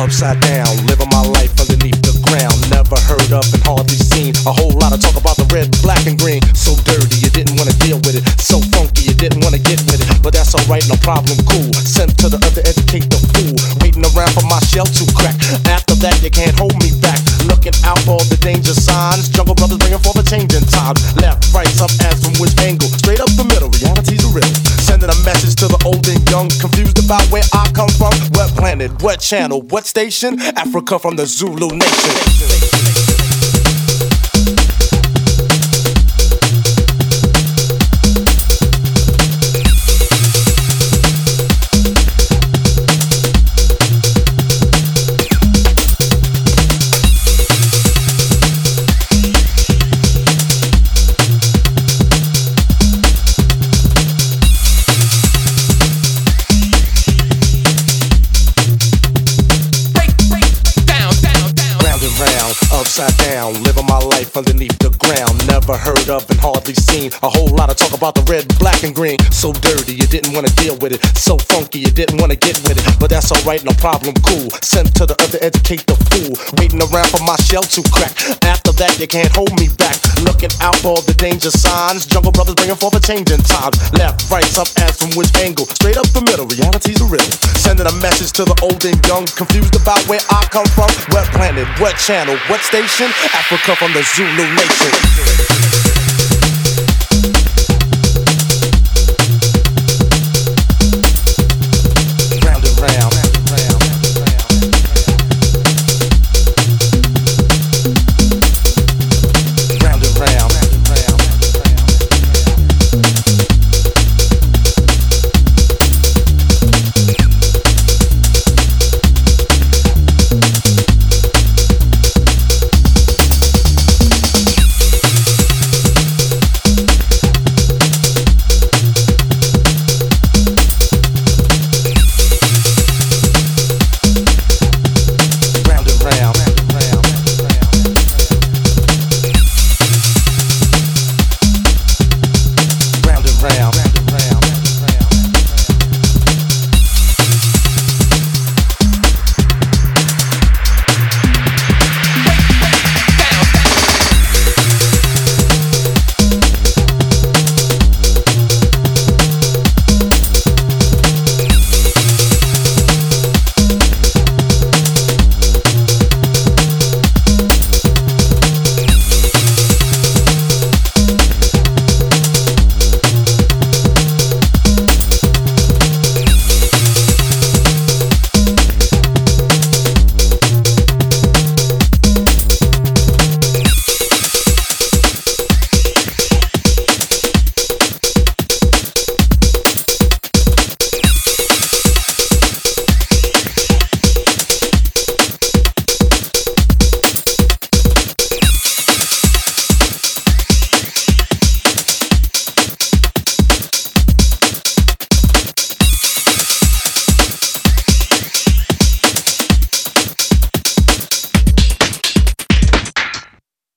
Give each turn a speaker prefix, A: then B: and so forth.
A: upside down, living my life underneath the ground. Never heard of and hardly seen a whole lot of talk about the red, black, and green. So dirty, you didn't wanna deal with it. So funky, you didn't wanna get with it. But that's alright, no problem, cool. Sent to the other, educate the fool. Waiting around for my shell to crack. After that, you can't hold me back. Looking out for the danger signs. Jungle Brothers bringing for the changing times. Left, right, up, as from which angle. Straight up the middle, reality's real. Sending a message to the old and young. Confused about where I come from. What planet, what channel, what station? Africa from the Zulu nation. Upside down, living my life underneath the ground. Never heard of and hardly seen a whole lot of talk about the red, black, and green. So dirty, you didn't wanna deal with it. So funky, you didn't wanna get with it. But that's alright, no problem, cool. Sent to the other, educate the fool. Waiting around for my shell to crack. After that, you can't hold me back. Looking out for the danger signs. Jungle Brothers bringing forth the changing times. Left, right, up, as from which angle. Straight up the middle, reality's real. Sending a message to the old and young. Confused about where I come from. What planet, what channel, what station? Africa from the Zulu nation.